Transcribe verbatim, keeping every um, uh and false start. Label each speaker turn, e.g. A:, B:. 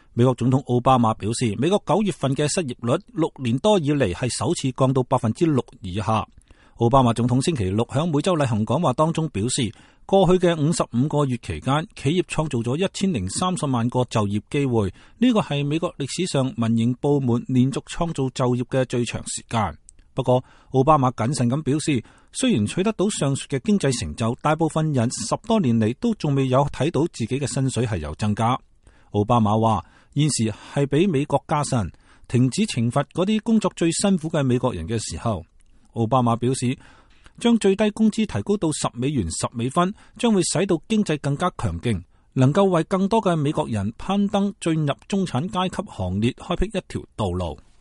A: 美國總統奧巴馬表示，美國九月份嘅失業率六年多以嚟係首次降到百分之六以下。奧巴馬總統星期六響每周例行講話當中表示，過去嘅五十五個月期間，企業創造咗一千零三十萬個就業機會，呢個係美國歷史上民營部門連續創造就業嘅最長時間。不過，奧巴馬謹慎咁表示，雖然取得到上述嘅經濟成就，大部分人十多年嚟都仲未有睇到自己嘅薪水係有增加。奧巴馬話，現時係俾美國加薪，停止懲罰嗰啲工作最辛苦嘅美國人嘅時候。奧巴馬表示，將最低工資提高到十美元十美分，將會使到經濟更加強勁，能夠為更多嘅美國人攀登進入中產階級行列開闢一條道路。